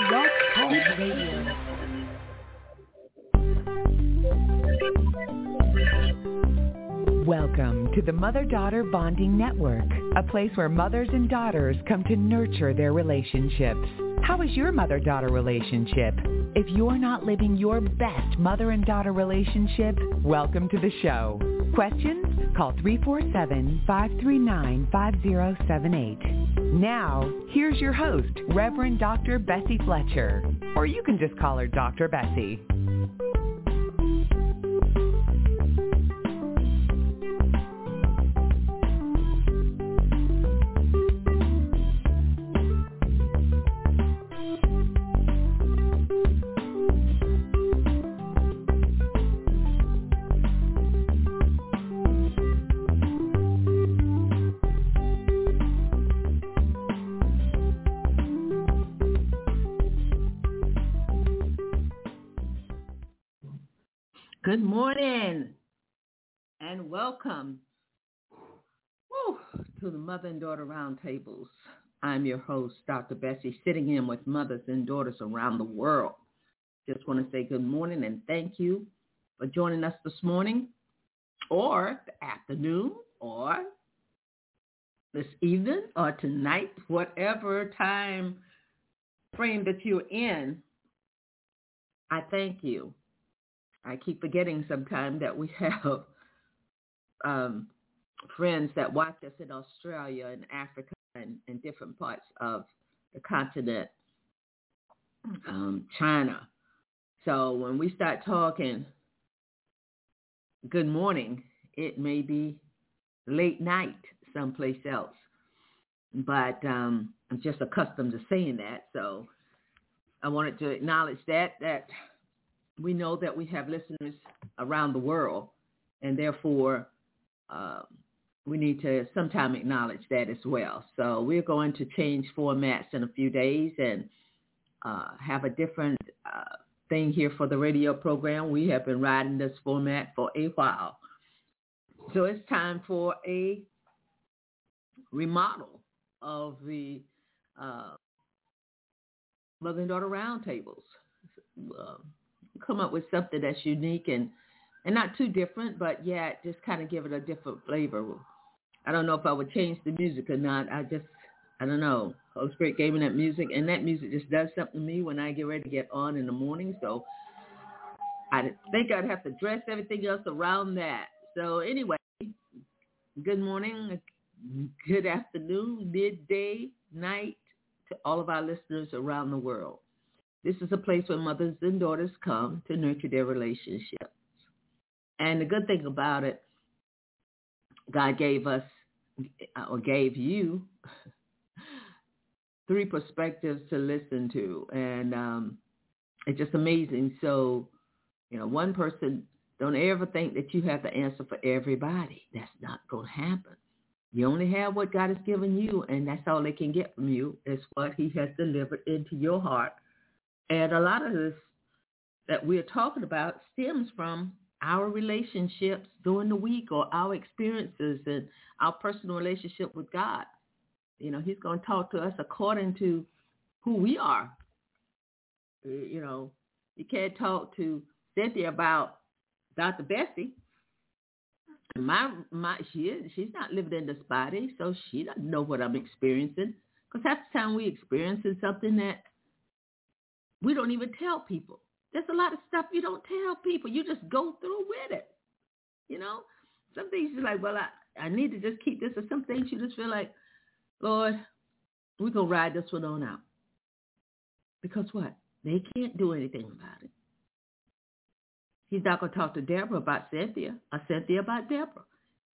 Blog Talk Radio. Welcome to the Mother-Daughter Bonding Network, a place where mothers and daughters come to nurture their relationships. How is your mother-daughter relationship? If you're not living your best mother and daughter relationship, welcome to the show. Questions? Call 347-539-5078. Now, here's your host, Reverend Dr. Bessie Fletcher. Or you can just call her Dr. Bessie. Good morning and welcome to the Mother and Daughter Roundtables. I'm your host, Dr. Bessie, sitting in with mothers and daughters around the world. Just want to say good morning and thank you for joining us this morning or the afternoon or this evening or tonight, whatever time frame that you're in. I thank you. I keep forgetting sometimes that we have friends that watch us in Australia and Africa and different parts of the continent, China. So when we start talking good morning, it may be late night someplace else. But I'm just accustomed to saying that. So I wanted to acknowledge that we know that we have listeners around the world, and therefore we need to sometime acknowledge that as well. So we're going to change formats in a few days and have a different thing here for the radio program. We have been riding this format for a while. So it's time for a remodel of the Mother and Daughter Roundtables. Come up with something that's unique and not too different, but yet just kind of give it a different flavor. I don't know if I would change the music or not. I don't know. Holy Spirit gave me that music, and that music just does something to me when I get ready to get on in the morning. So I think I'd have to dress everything else around that. So anyway, good morning, good afternoon, midday, night to all of our listeners around the world. This is a place where mothers and daughters come to nurture their relationships. And the good thing about it, God gave us, or gave you, 3 perspectives to listen to. And it's just amazing. So, one person, don't ever think that you have the answer for everybody. That's not going to happen. You only have what God has given you, and that's all they can get from you is what he has delivered into your heart. And a lot of this that we're talking about stems from our relationships during the week or our experiences and our personal relationship with God. He's going to talk to us according to who we are. You can't talk to Cynthia about Dr. Bessie. She's not living in this body, so she doesn't know what I'm experiencing. Because half the time we experiencing something that we don't even tell people. There's a lot of stuff you don't tell people. You just go through with it. Some things you're like, well, I need to just keep this. Or some things you just feel like, Lord, we're going to ride this one on out. Because what? They can't do anything about it. He's not going to talk to Deborah about Cynthia or Cynthia about Deborah.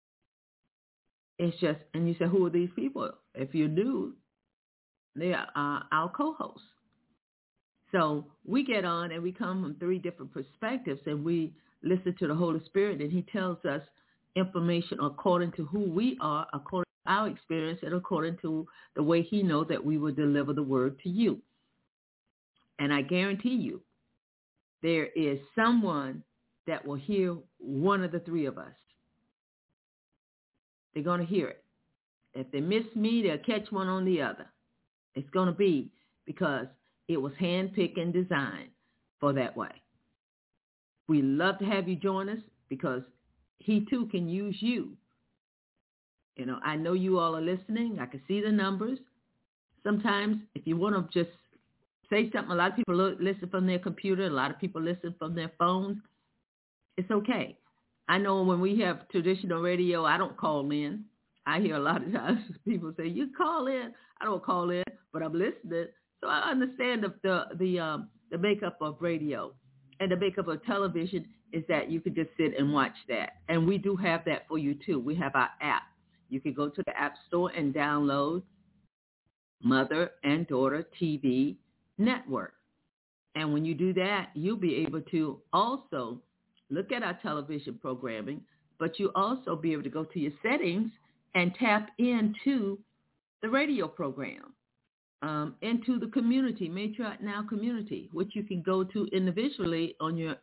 It's just, and you say, who are these people? If you knew, they are our co-hosts. So we get on and we come from 3 different perspectives and we listen to the Holy Spirit and he tells us information according to who we are, according to our experience, and according to the way he knows that we will deliver the word to you. And I guarantee you, there is someone that will hear one of the 3 of us. They're going to hear it. If they miss me, they'll catch one on the other. It's going to be because It was handpicked and designed for that way. We love to have you join us because he too can use you. You know, I know you all are listening. I can see the numbers. Sometimes if you want to just say something, a lot of people listen from their computer. A lot of people listen from their phones. It's okay. I know when we have traditional radio, I don't call in. I hear a lot of times people say, you call in. I don't call in, but I'm listening. So I understand the makeup of radio. And the makeup of television is that you can just sit and watch that. And we do have that for you, too. We have our app. You can go to the App Store and download Mother and Daughter TV Network. And when you do that, you'll be able to also look at our television programming, but you also be able to go to your settings and tap into the radio program, into the community, Matriarch Now community, which you can go to individually on your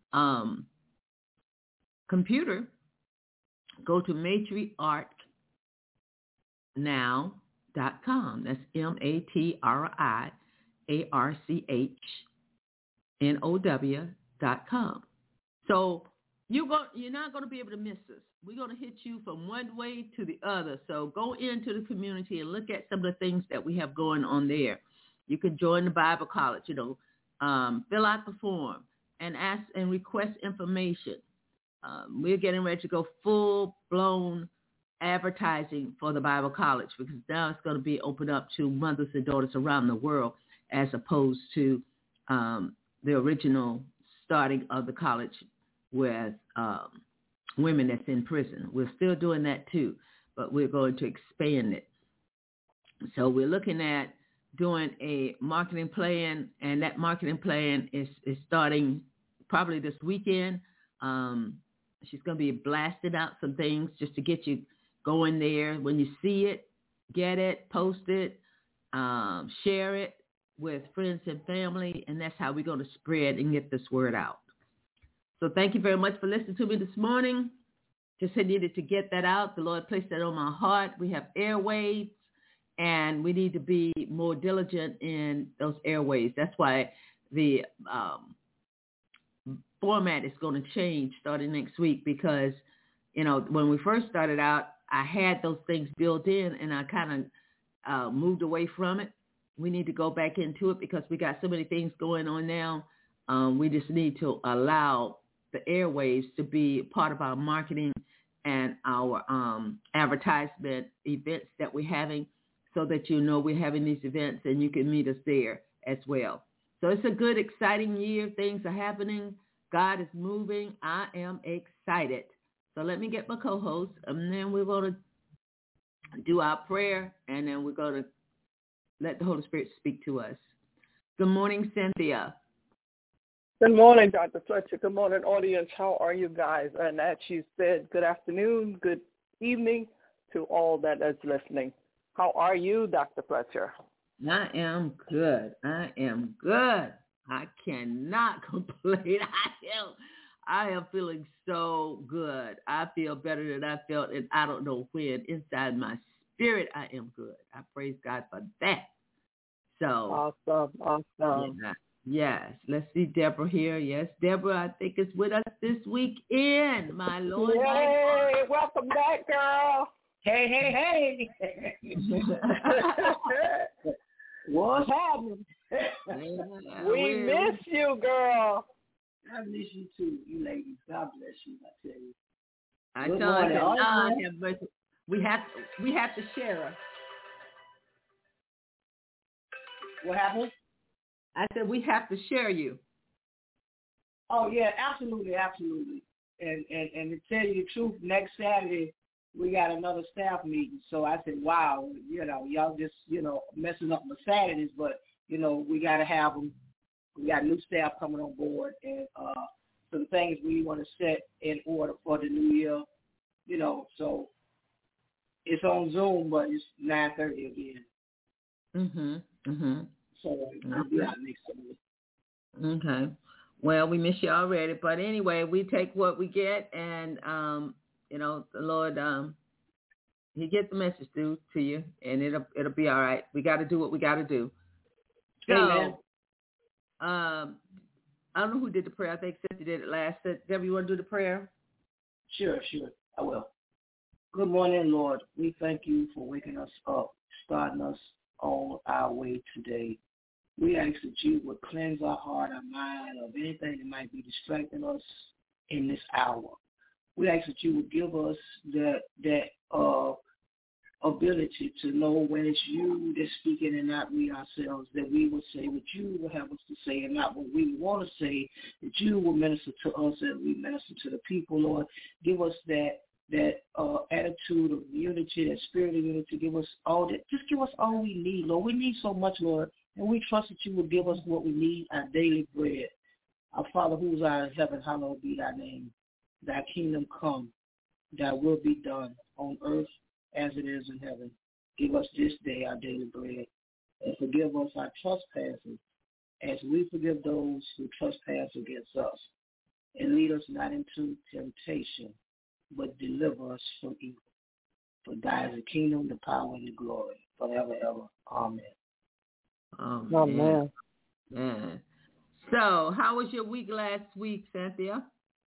computer. Go to matriarchnow.com. That's matriarchnow.com. So you're not going to be able to miss us. We're going to hit you from one way to the other. So go into the community and look at some of the things that we have going on there. You can join the Bible College, fill out the form and ask and request information. We're getting ready to go full-blown advertising for the Bible College because now it's going to be opened up to mothers and daughters around the world as opposed to the original starting of the college with women that's in prison. We're still doing that too, but we're going to expand it. So we're looking at doing a marketing plan, and that marketing plan is starting probably this weekend. She's going to be blasting out some things just to get you going there. When you see it, get it, post it, share it with friends and family, and that's how we're going to spread and get this word out. So thank you very much for listening to me this morning. Just needed to get that out. The Lord placed that on my heart. We have airwaves, and we need to be more diligent in those airwaves. That's why the format is going to change starting next week because, when we first started out, I had those things built in, and I kind of moved away from it. We need to go back into it because we got so many things going on now. We just need to allow the airwaves to be part of our marketing and our advertisement events that we're having so that we're having these events and you can meet us there as well. So it's a good, exciting year. Things are happening. God is moving. I am excited. So let me get my co-host, and then we're going to do our prayer, and then we're going to let the Holy Spirit speak to us. Good morning, Cynthia. Good morning, Dr. Fletcher. Good morning, audience. How are you guys? And as you said, good afternoon, good evening to all that is listening. How are you, Dr. Fletcher? I am good. I cannot complain. I am feeling so good. I feel better than I felt, and I don't know when. Inside my spirit, I am good. I praise God for that. So awesome. Yes. Let's see Deborah here. Yes, Deborah, I think is with us this weekend. My Lord. Yay! Welcome back, girl. Hey. What's happening? We miss you, girl. I miss you too, you ladies. God bless you, I tell you. I told you, we have to share her. What happened? I said we have to share you. Oh yeah, absolutely. And to tell you the truth, next Saturday we got another staff meeting. So I said, wow, y'all just messing up my Saturdays, but we got to have them. We got new staff coming on board, and some things we want to set in order for the new year. So it's on Zoom, but it's 9:30 again. So we'll be out next Sunday. Okay. Well, we miss you already, but anyway, we take what we get, and the Lord, He gets the message through to you, and it'll be all right. We got to do what we got to do. So, Amen. I don't know who did the prayer. I think Cynthia did it last. Debbie, you want to do the prayer? Sure, I will. Good morning, Lord. We thank you for waking us up, starting us on our way today. We ask that you would cleanse our heart, our mind of anything that might be distracting us in this hour. We ask that you would give us that ability to know when it's you that's speaking and not we ourselves, that we will say what you will have us to say and not what we want to say, that you will minister to us and we minister to the people, Lord. Give us that attitude of unity, that spirit of unity. Give us all that. Just give us all we need, Lord. We need so much, Lord, and we trust that you will give us what we need, our daily bread. Our Father who is in heaven, hallowed be thy name. Thy kingdom come, thy will be done on earth as it is in heaven. Give us this day our daily bread, and forgive us our trespasses as we forgive those who trespass against us. And lead us not into temptation, but deliver us from evil. For thy is the kingdom, the power, and the glory, forever, ever. Amen. Amen. Amen. So, how was your week last week, Cynthia?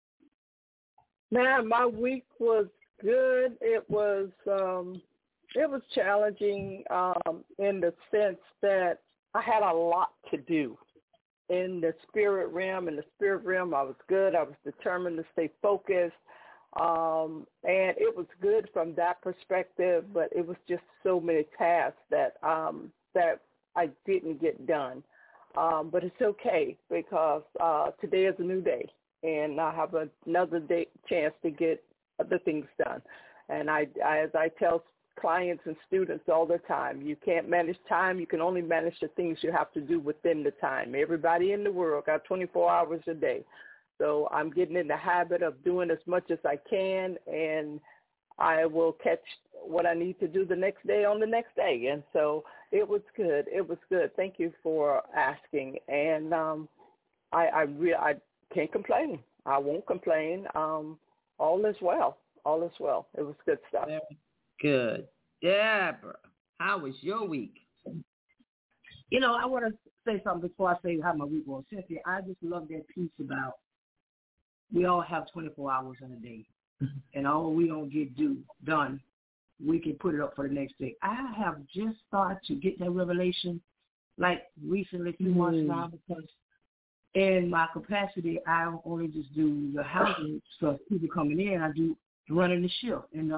Man, my week was good. It was challenging in the sense that I had a lot to do in the spirit realm. In the spirit realm, I was good. I was determined to stay focused. And it was good from that perspective, but it was just so many tasks that I didn't get done. But it's okay because today is a new day, and I have another chance to get other things done. And as I tell clients and students all the time, you can't manage time. You can only manage the things you have to do within the time. Everybody in the world got 24 hours a day. So I'm getting in the habit of doing as much as I can, and I will catch what I need to do the next day on the next day. And so it was good. It was good. Thank you for asking. And I can't complain. I won't complain. All is well. All is well. It was good stuff. Very good. Deborah, how was your week? You know, I want to say something before I say how my week was. Cynthia, I just love that piece about we all have 24 hours in a day, and all we don't get done, we can put it up for the next day. I have just started to get that revelation, like recently, 2 months now, because in my capacity, I don't only just do the housing stuff, people coming in. I do running the shift, and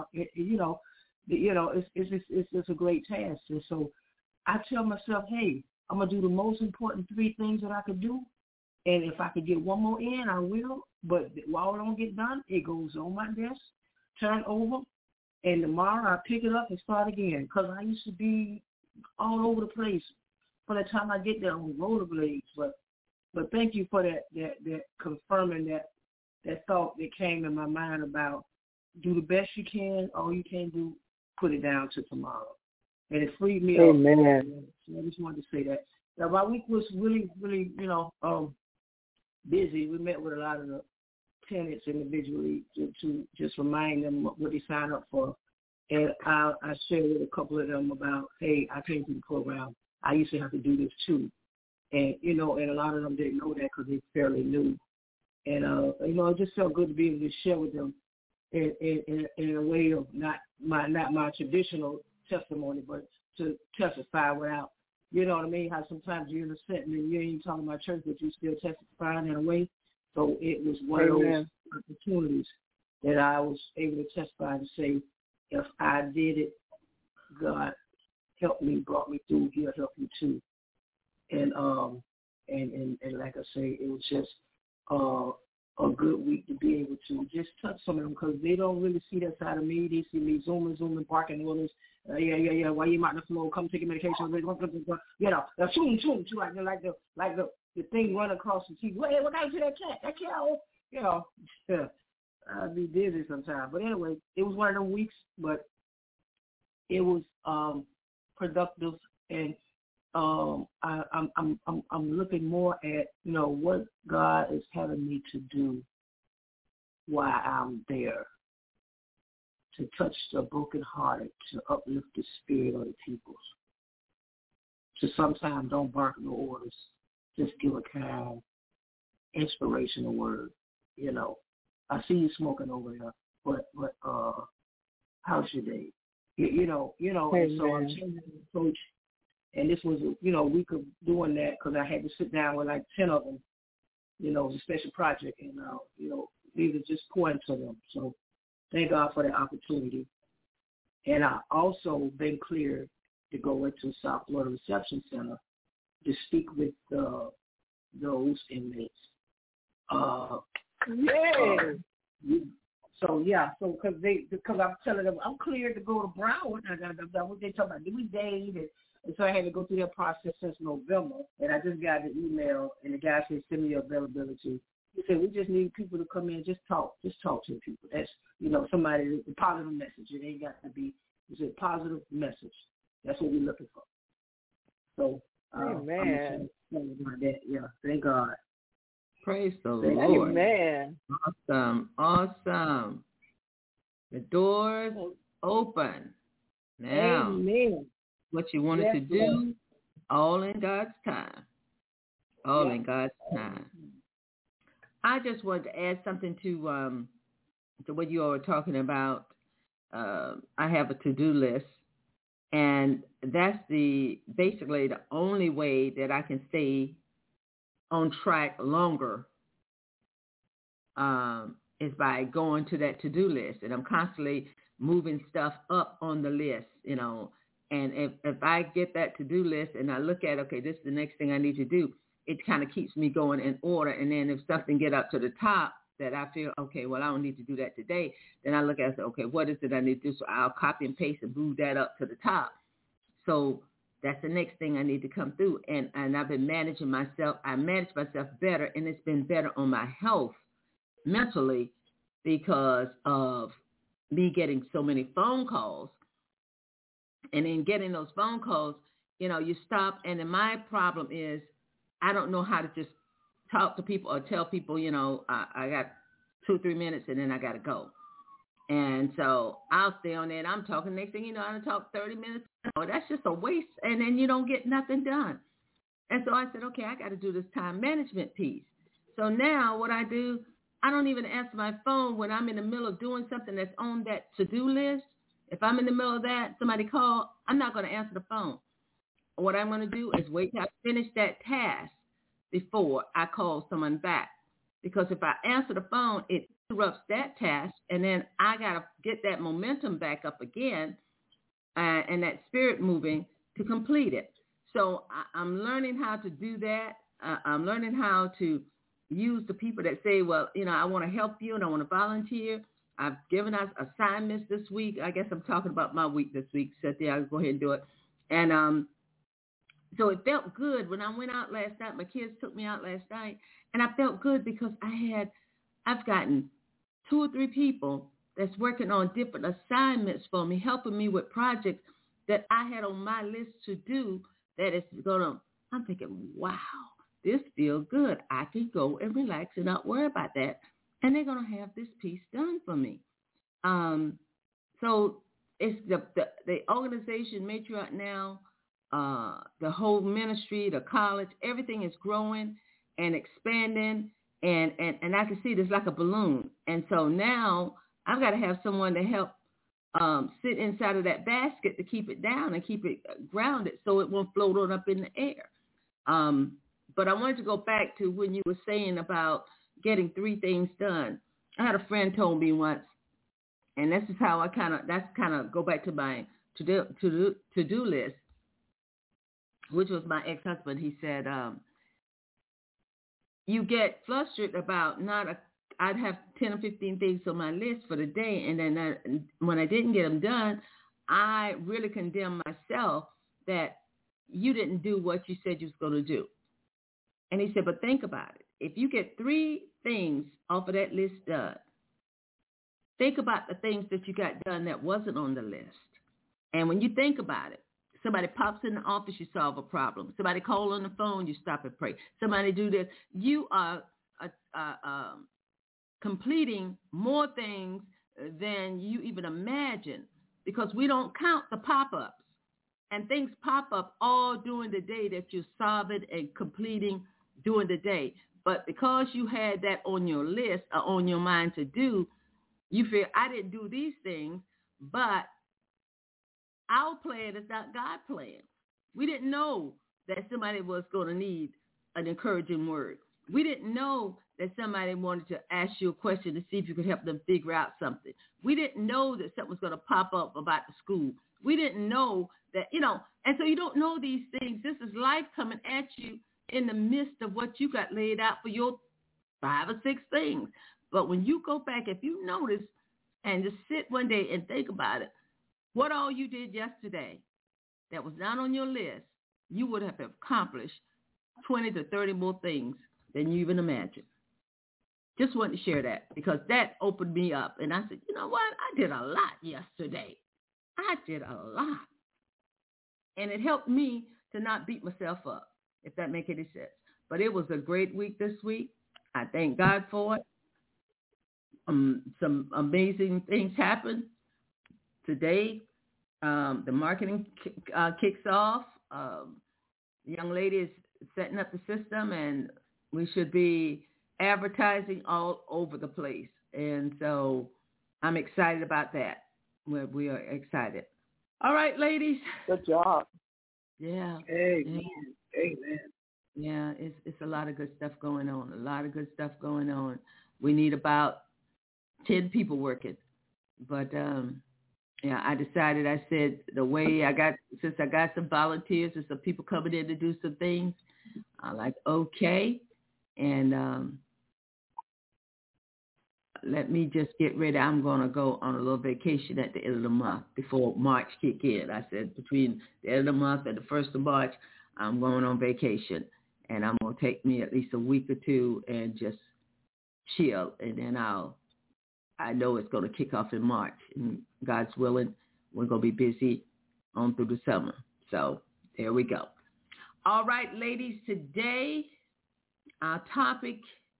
it's a great task. And so I tell myself, hey, I'm gonna do the most important 3 things that I could do. And if I could get one more in, I will. But while it don't get done, it goes on my desk, turn over, and tomorrow I pick it up and start again. Because I used to be all over the place by the time I get there on rollerblades. But thank you for that confirming that thought that came in my mind about do the best you can. All you can do, put it down to tomorrow. And it freed me up. Amen. So I just wanted to say that. Now, my week was really, really, busy. We met with a lot of the tenants individually to just remind them what they signed up for. And I shared with a couple of them about, hey, I came through the program. I used to have to do this too. And, and a lot of them didn't know that because they're fairly new. And, it just felt good to be able to share with them in a way of not my traditional testimony, but to testify without, you know what I mean, how sometimes you're in a setting and you ain't talking about church, but you still testifying in a way. So it was one of those opportunities that I was able to testify and say, if I did it, God helped me, brought me through, he'll help you too. And like I say, it was just a good week to be able to just touch some of them because they don't really see that side of me. They see me zooming, barking orders. Yeah. Why you out on the floor? Come take your medication. Shoot, like the thing run across the TV. Hey, what happened to that cat? That cat, I'd be busy sometimes. But anyway, it was one of them weeks, but it was productive, and I'm looking more at what God is having me to do while I'm there, to touch the brokenhearted, to uplift the spirit of the peoples, to sometimes don't bark no orders, just give a kind, inspirational word. You know, I see you smoking over there, but how's your day? You know, and so I'm changing the approach. And this was, a week of doing that because I had to sit down with like 10 of them. It was a special project, and these are just pour into them. So thank God for the opportunity. And I also been cleared to go into South Florida Reception Center to speak with those inmates. So because I'm telling them I'm cleared to go to Broward. That's what they talking about. Do we date? And so I had to go through that process since November. And I just got the email, and the guy said, send me your availability. He said, we just need people to come in, just talk to the people. That's, somebody, a positive message. It ain't got to be, it's a positive message. That's what we're looking for. So, Amen. I'm about that. Yeah, thank God. Praise the Lord. Amen. Awesome. The doors open. Now, Amen. What you wanted to do, all in God's time. In God's time. I just wanted to add something to what you all were talking about. I have a to-do list, and that's basically the only way that I can stay on track longer is by going to that to-do list. And I'm constantly moving stuff up on the list, And if I get that to-do list and I look at, okay, this is the next thing I need to do, it kind of keeps me going in order. And then if something get up to the top that I feel, okay, well, I don't need to do that today, then I look at it and say, okay, what is it I need to do? So I'll copy and paste and move that up to the top. So that's the next thing I need to come through. And I've been managing myself. I manage myself better, and it's been better on my health mentally because of me getting so many phone calls. And in getting those phone calls, you stop. And then my problem is I don't know how to just talk to people or tell people, I got 2 or 3 minutes and then I got to go. And so I'll stay on there and I'm talking. Next thing you know, I talk 30 minutes. That's just a waste. And then you don't get nothing done. And so I said, okay, I got to do this time management piece. So now what I do, I don't even answer my phone when I'm in the middle of doing something that's on that to-do list. If I'm in the middle of that, somebody call, I'm not going to answer the phone. What I'm going to do is wait till I finish that task before I call someone back. Because if I answer the phone, it interrupts that task, and then I got to get that momentum back up again and that spirit moving to complete it. So I'm learning how to do that. I'm learning how to use the people that say, well, I want to help you and I want to volunteer. I've given us assignments this week. I guess I'm talking about my week this week. Cynthia, I'll go ahead and do it. And so it felt good when I went out last night. My kids took me out last night, and I felt good because I've gotten 2 or 3 people that's working on different assignments for me, helping me with projects that I had on my list to do that is going to, I'm thinking, wow, this feels good. I can go and relax and not worry about that. And they're going to have this piece done for me. So it's the organization matriarch now, the whole ministry, the college, everything is growing and expanding. And I can see this like a balloon. And so now I've got to have someone to help sit inside of that basket to keep it down and keep it grounded so it won't float on up in the air. But I wanted to go back to when you were saying about getting 3 things done. I had a friend told me once, and this is how I go back to my to-do list, which was my ex-husband. He said, you get frustrated about I'd have 10 or 15 things on my list for the day, and then when I didn't get them done, I really condemned myself that you didn't do what you said you was going to do. And he said, but think about it. If you get 3 things off of that list done, think about the things that you got done that wasn't on the list. And when you think about it, somebody pops in the office, you solve a problem. Somebody call on the phone, you stop and pray. Somebody do this. You are completing more things than you even imagine because we don't count the pop-ups. And things pop up all during the day that you're solving and completing during the day. But because you had that on your list or on your mind to do, you feel, I didn't do these things, but our plan is not God's plan. We didn't know that somebody was going to need an encouraging word. We didn't know that somebody wanted to ask you a question to see if you could help them figure out something. We didn't know that something was going to pop up about the school. We didn't know that, and so you don't know these things. This is life coming at you in the midst of what you got laid out for your 5 or 6 things. But when you go back, if you notice and just sit one day and think about it, what all you did yesterday that was not on your list, you would have accomplished 20 to 30 more things than you even imagined. Just wanted to share that because that opened me up. And I said, you know what? I did a lot yesterday. I did a lot. And it helped me to not beat myself up, if that makes any sense. But it was a great week this week. I thank God for it. Some amazing things happened today. The marketing kicks off. The young lady is setting up the system, and we should be advertising all over the place. And so I'm excited about that. We are excited. All right, ladies. Good job. Yeah. Amen. Amen. Yeah, it's a lot of good stuff going on. A lot of good stuff going on. We need about 10 people working. But, I decided, I said, since I got some volunteers and some people coming in to do some things, I'm like, okay. And let me just get ready. I'm going to go on a little vacation at the end of the month before March kick in. I said between the end of the month and the 1st of March, I'm going on vacation. And I'm going to take me at least a week or 2 and just chill. And then I know it's going to kick off in March. And God's willing, we're going to be busy on through the summer. So there we go. All right, ladies, today our topic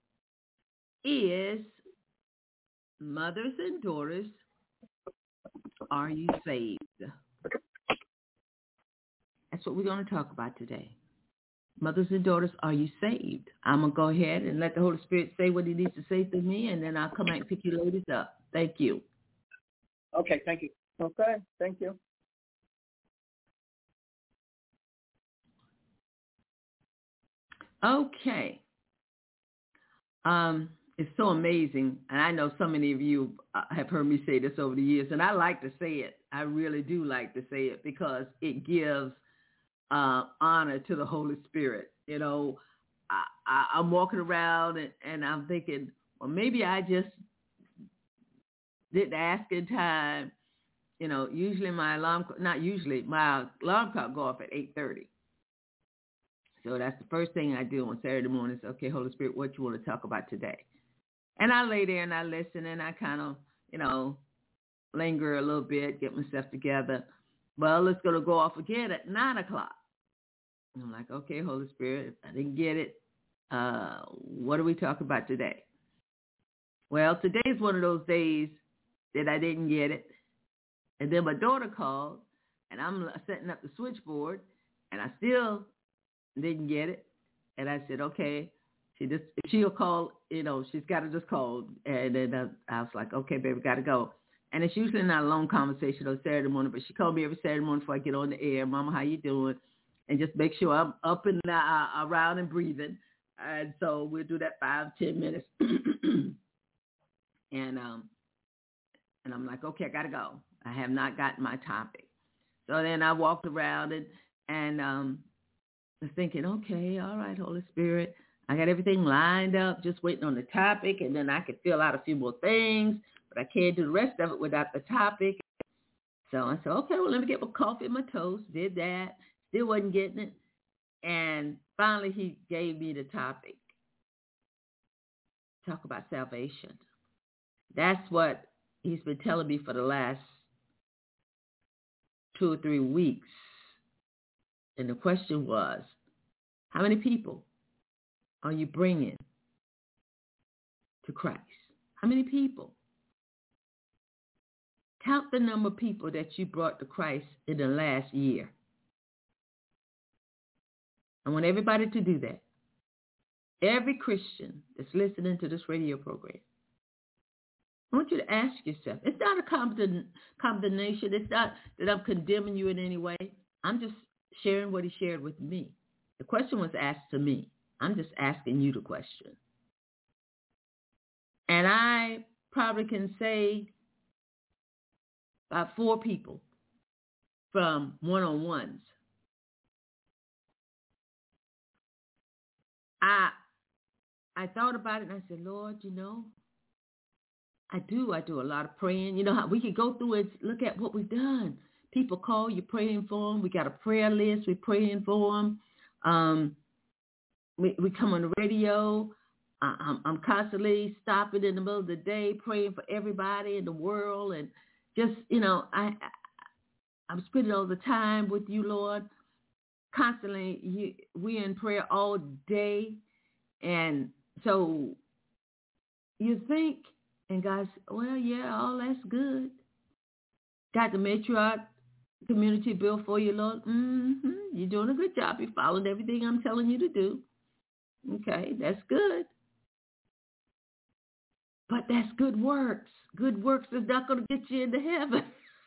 is mothers and daughters, are you saved? That's what we're going to talk about today. Mothers and daughters, are you saved? I'm going to go ahead and let the Holy Spirit say what he needs to say through me, and then I'll come back and pick you ladies up. Thank you. Okay, thank you. Okay, thank you. Okay. It's so amazing, and I know so many of you have heard me say this over the years, and I like to say it. I really do like to say it because it gives honor to the Holy Spirit. I'm walking around and I'm thinking, well, maybe I just didn't ask in time. Usually my alarm clock go off at 8:30. So that's the first thing I do on Saturday morning is, okay, Holy Spirit, what you want to talk about today? And I lay there and I listen and I kind of, linger a little bit, get myself together. Well, it's going to go off again at 9 o'clock. And I'm like, okay, Holy Spirit, I didn't get it. What are we talking about today? Well, today is one of those days that I didn't get it. And then my daughter called, and I'm setting up the switchboard, and I still didn't get it. And I said, okay, she'll call, she's got to just call. And then I was like, okay, baby, got to go. And it's usually not a long conversation on Saturday morning, but she called me every Saturday morning before I get on the air. Mama, how you doing? And just make sure I'm up and around and breathing. And so we'll do that 5-10 minutes. And I'm like, okay, I got to go. I have not gotten my topic. So then I walked around and was thinking, okay, all right, Holy Spirit. I got everything lined up, just waiting on the topic, and then I could fill out a few more things, but I can't do the rest of it without the topic. So I said, okay, well, let me get my coffee and my toast. Did that. Still wasn't getting it. And finally, he gave me the topic. Talk about salvation. That's what he's been telling me for the last 2 or 3 weeks. And the question was, how many people are you bringing to Christ? How many people? Count the number of people that you brought to Christ in the last year. I want everybody to do that. every Christian that's listening to this radio program, I want you to ask yourself. It's not a condemnation. It's not that I'm condemning you in any way. I'm just sharing what he shared with me. The question was asked to me. I'm just asking you the question. And I probably can say about 4 people from one-on-ones. I thought about it and I said, Lord, I do a lot of praying. You know how we could go through and look at what we've done. People call, you're praying for them. We got a prayer list. We're praying for them. We come on the radio. I'm constantly stopping in the middle of the day, praying for everybody in the world. And just, I'm spending all the time with you, Lord. Constantly, we're in prayer all day. And so you think, and God said, well, yeah, all that's good. Got the matriarch community bill for you, Lord. You're doing a good job. You're following everything I'm telling you to do. Okay, that's good. But that's good works. Good works is not going to get you into heaven.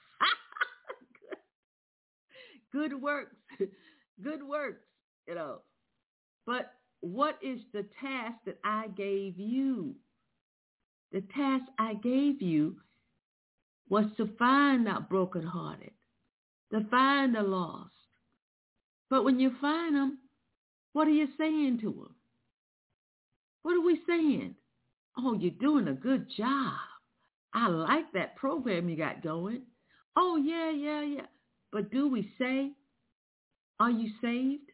Good works. Good works, But what is the task that I gave you? The task I gave you was to find the brokenhearted, to find the lost. But when you find them, what are you saying to them? What are we saying? Oh, you're doing a good job. I like that program you got going. Oh, yeah. But do we say, are you saved?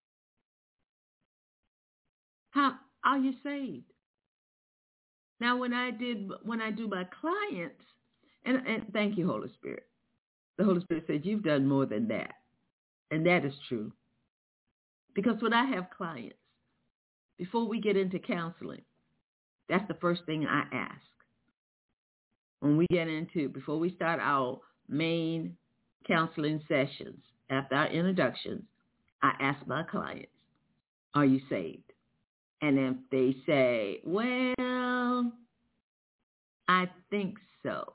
How are you saved? Now, when I do my clients, and thank you, Holy Spirit. The Holy Spirit said, you've done more than that. And that is true. Because when I have clients, before we get into counseling, that's the first thing I ask. Before we start our main counseling sessions, after our introductions, I ask my clients, are you saved? And if they say, well, I think so.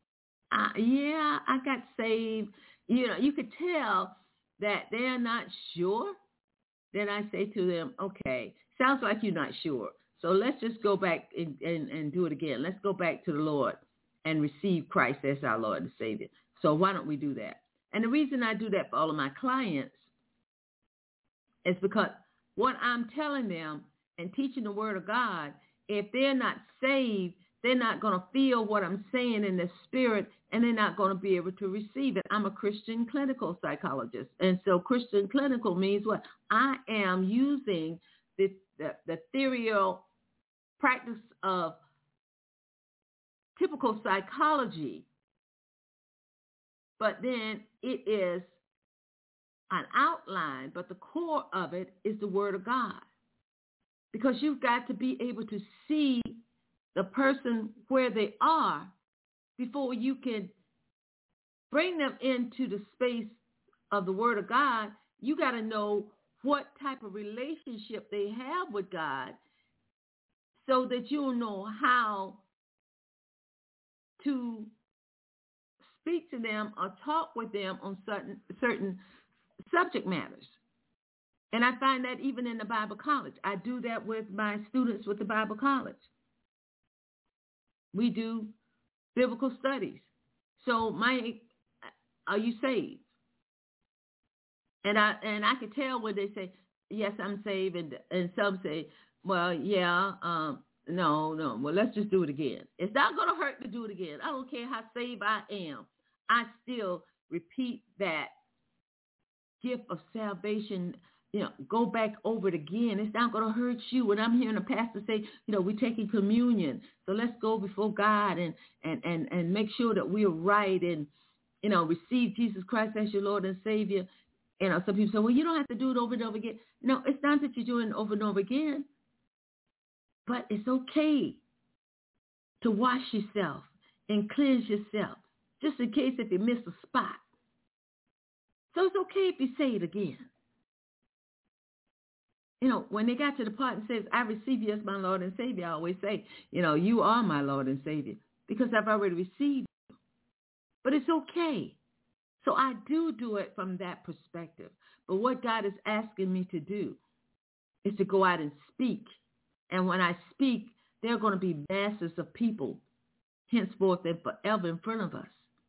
I got saved. You could tell that they're not sure. Then I say to them, okay, sounds like you're not sure. So let's just go back and do it again. Let's go back to the Lord and receive Christ as our Lord and Savior. So why don't we do that? And the reason I do that for all of my clients is because what I'm telling them and teaching the Word of God, if they're not saved, they're not going to feel what I'm saying in the spirit, and they're not going to be able to receive it. I'm a Christian clinical psychologist. And so Christian clinical means what? I am using the theoretic practice of typical psychology, but then it is an outline, but the core of it is the Word of God. Because you've got to be able to see the person where they are before you can bring them into the space of the Word of God. You got to know what type of relationship they have with God so that you'll know how to speak to them or talk with them on certain subject matters. And I find that even in the Bible college. I do that with my students with the Bible college. We do biblical studies. So are you saved? And I can tell when they say, yes, I'm saved, and some say, well, yeah, no. Well, let's just do it again. It's not going to hurt to do it again. I don't care how saved I am. I still repeat that gift of salvation. Go back over it again. It's not going to hurt you. When I'm hearing a pastor say, we're taking communion, so let's go before God and make sure that we're right and, receive Jesus Christ as your Lord and Savior. Some people say, well, you don't have to do it over and over again. No, it's not that you're doing it over and over again, but it's okay to wash yourself and cleanse yourself, just in case if you miss a spot. So it's okay if you say it again. when they got to the part and says, I receive you as my Lord and Savior, I always say, you are my Lord and Savior because I've already received you. But it's okay. So I do it from that perspective. But what God is asking me to do is to go out and speak. And when I speak, there are going to be masses of people henceforth and forever in front of us.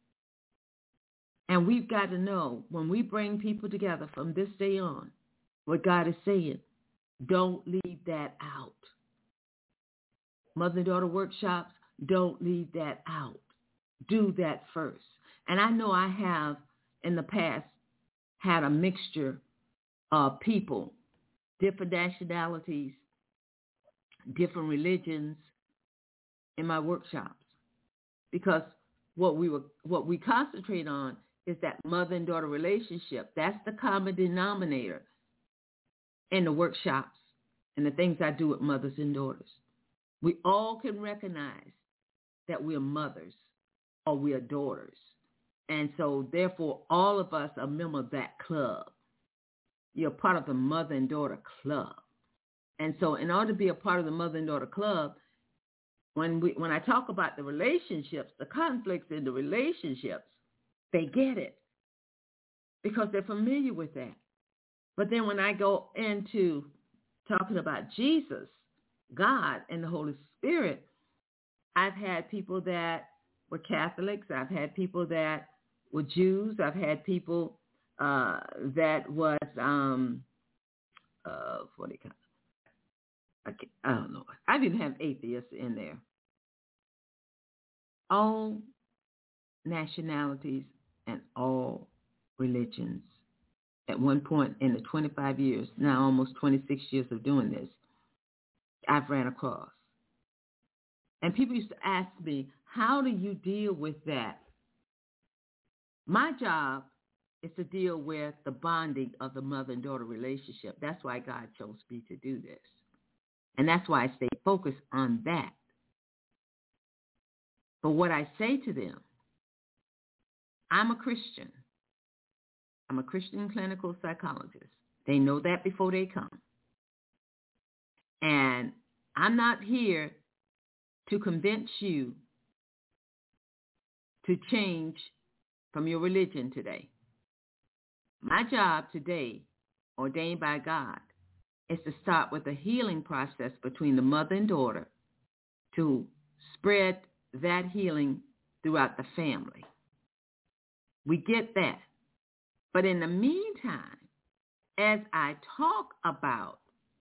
And we've got to know when we bring people together from this day on, what God is saying, don't leave that out. Mother and daughter workshops, don't leave that out. Do that first. And I know I have in the past had a mixture of people, different nationalities, different religions in my workshops, because what we concentrate on is that mother and daughter relationship. That's the common denominator in the workshops and the things I do with mothers and daughters. We all can recognize that we are mothers or we are daughters. And so therefore all of us are members of that club. You're part of the mother and daughter club. And so in order to be a part of the mother and daughter club, when I talk about the relationships, the conflicts in the relationships, they get it because they're familiar with that. But then when I go into talking about Jesus, God, and the Holy Spirit, I've had people that were Catholics. I've had people that were Jews. I've had people that was, what do you call it? I don't know. I didn't have atheists in there. All nationalities and all religions. At one point in the 25 years, now almost 26 years of doing this, I've ran across. And people used to ask me, how do you deal with that? My job is to deal with the bonding of the mother and daughter relationship. That's why God chose me to do this. And that's why I stay focused on that. But what I say to them, I'm a Christian. I'm a Christian clinical psychologist. They know that before they come. And I'm not here to convince you to change from your religion today. My job today, ordained by God, is to start with a healing process between the mother and daughter to spread that healing throughout the family. We get that. But in the meantime, as I talk about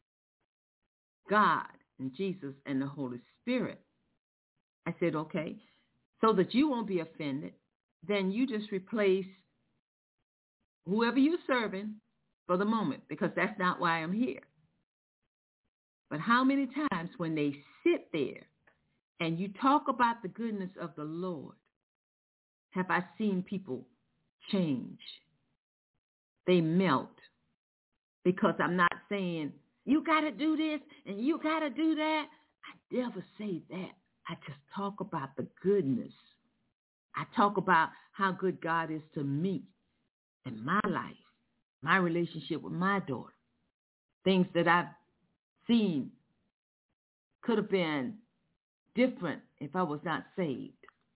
God and Jesus and the Holy Spirit, I said, okay, so that you won't be offended, then you just replace whoever you're serving for the moment, because that's not why I'm here. But how many times when they sit there and you talk about the goodness of the Lord, have I seen people change? They melt, because I'm not saying, you got to do this and you got to do that. I never say that. I just talk about the goodness. I talk about how good God is to me in my life, my relationship with my daughter, things that I've seen could have been different if I was not saved.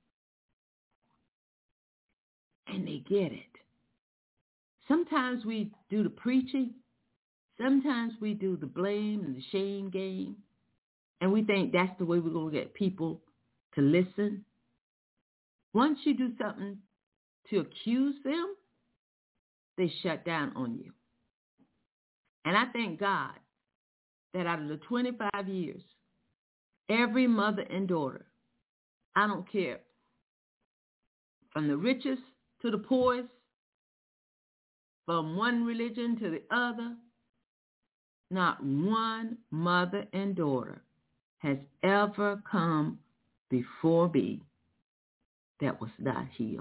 And they get it. Sometimes we do the preaching. Sometimes we do the blame and the shame game. And we think that's the way we're going to get people to listen. Once you do something to accuse them, they shut down on you. And I thank God that out of the 25 years, every mother and daughter, I don't care, from the richest to the poorest, from one religion to the other, not one mother and daughter has ever come before me that was not healed.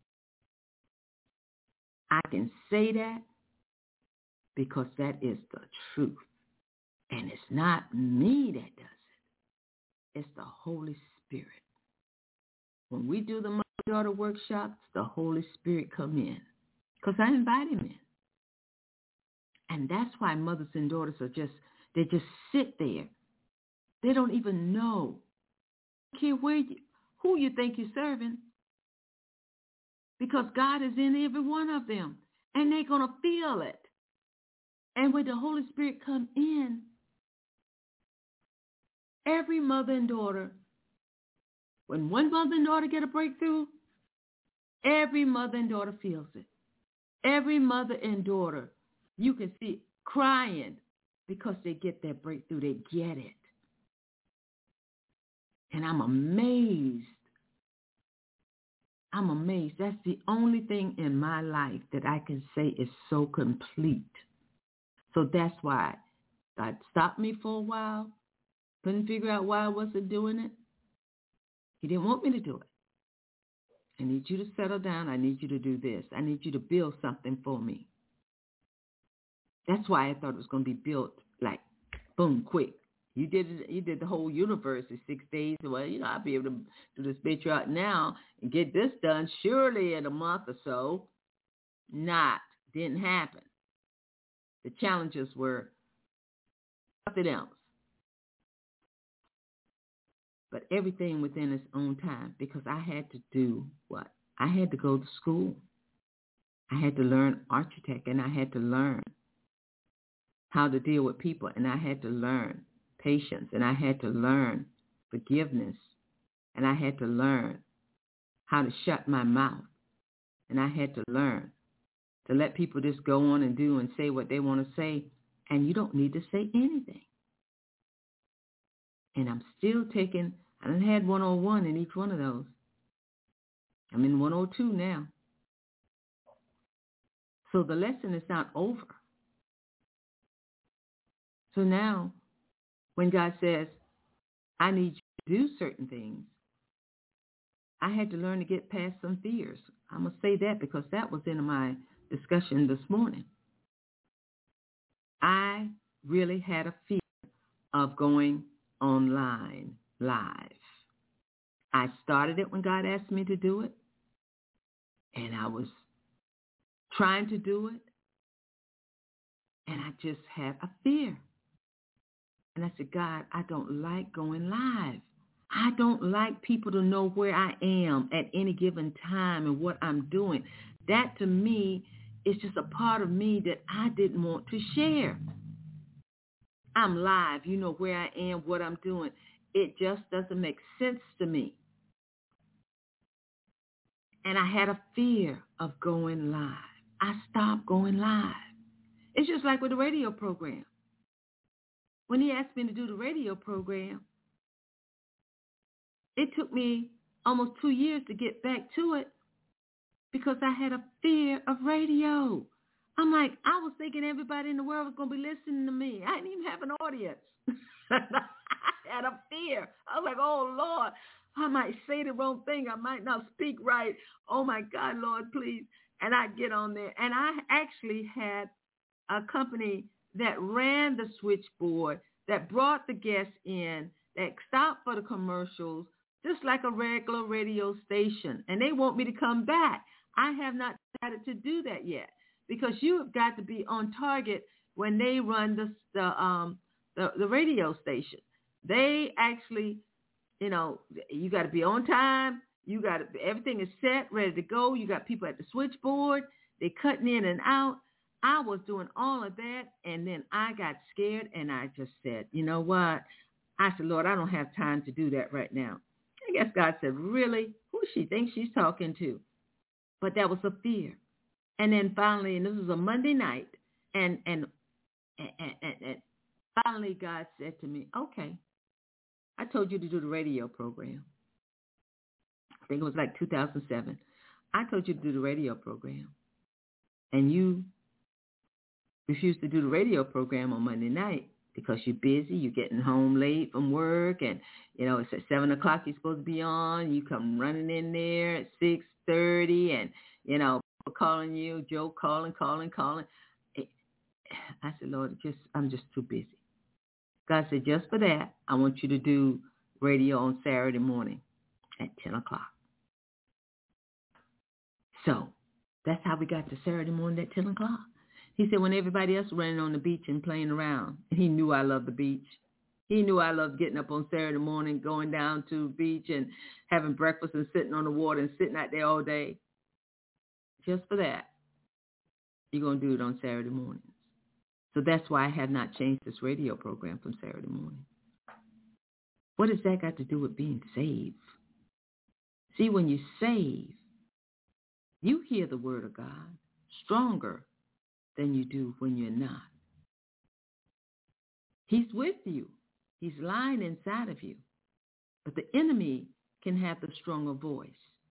I can say that because that is the truth. And it's not me that does it. It's the Holy Spirit. When we do the mother-daughter workshops, the Holy Spirit come in because I invite him in. And that's why mothers and daughters they just sit there. They don't even know. I don't care who you think you're serving, because God is in every one of them, and they're going to feel it. And when the Holy Spirit comes in, every mother and daughter, when one mother and daughter get a breakthrough, every mother and daughter feels it. Every mother and daughter, you can see crying because they get that breakthrough. They get it. And I'm amazed. I'm amazed. That's the only thing in my life that I can say is so complete. So that's why God stopped me for a while. Couldn't figure out why I wasn't doing it. He didn't want me to do it. I need you to settle down. I need you to do this. I need you to build something for me. That's why I thought it was going to be built like, boom, quick. You did the whole universe in 6 days. Well, I'll be able to do this picture out now and get this done surely in a month or so. Didn't happen. The challenges were something else. But everything within its own time, because I had to do what? I had to go to school. I had to learn architect, and I had to learn how to deal with people, and I had to learn patience, and I had to learn forgiveness, and I had to learn how to shut my mouth, and I had to learn to let people just go on and do and say what they want to say, and you don't need to say anything. And I'm still taking, I done had 101 in each one of those. I'm in 102 now. So the lesson is not over. So now, when God says, I need you to do certain things, I had to learn to get past some fears. I'm going to say that because that was in my discussion this morning. I really had a fear of going online live. I started it when God asked me to do it, and I was trying to do it, and I just had a fear. And I said, God, I don't like going live. I don't like people to know where I am at any given time and what I'm doing. That to me is just a part of me that I didn't want to share. I'm live, where I am, what I'm doing. It just doesn't make sense to me. And I had a fear of going live. I stopped going live. It's just like with the radio program. When he asked me to do the radio program, it took me almost 2 years to get back to it because I had a fear of radio. I'm like, I was thinking everybody in the world was going to be listening to me. I didn't even have an audience. I had a fear. I was like, oh, Lord, I might say the wrong thing. I might not speak right. Oh, my God, Lord, please. And I get on there. And I actually had a company that ran the switchboard, that brought the guests in, that stopped for the commercials, just like a regular radio station. And they want me to come back. I have not decided to do that yet because you've got to be on target when they run the radio station. They actually, you got to be on time. Everything is set, ready to go. You got people at the switchboard. They're cutting in and out. I was doing all of that, and then I got scared, and I just said, you know what? I said, Lord, I don't have time to do that right now. I guess God said, really? Who she thinks she's talking to? But that was a fear. And then finally, and this was a Monday night, and finally God said to me, okay, I told you to do the radio program. I think it was like 2007. I told you to do the radio program, and you refused to do the radio program on Monday night because you're busy, you're getting home late from work, and, it's at 7 o'clock you're supposed to be on. You come running in there at 6:30, and, people calling you, Joe calling. I said, Lord, I'm just too busy. God said, just for that, I want you to do radio on Saturday morning at 10 o'clock. So that's how we got to Saturday morning at 10 o'clock. He said when everybody else running on the beach and playing around, he knew I loved the beach. He knew I loved getting up on Saturday morning, going down to the beach and having breakfast and sitting on the water and sitting out there all day. Just for that, you're going to do it on Saturday mornings. So that's why I have not changed this radio program from Saturday morning. What has that got to do with being saved? See, when you save, you hear the word of God stronger than you do when you're not. He's with you. He's lying inside of you. But the enemy can have the stronger voice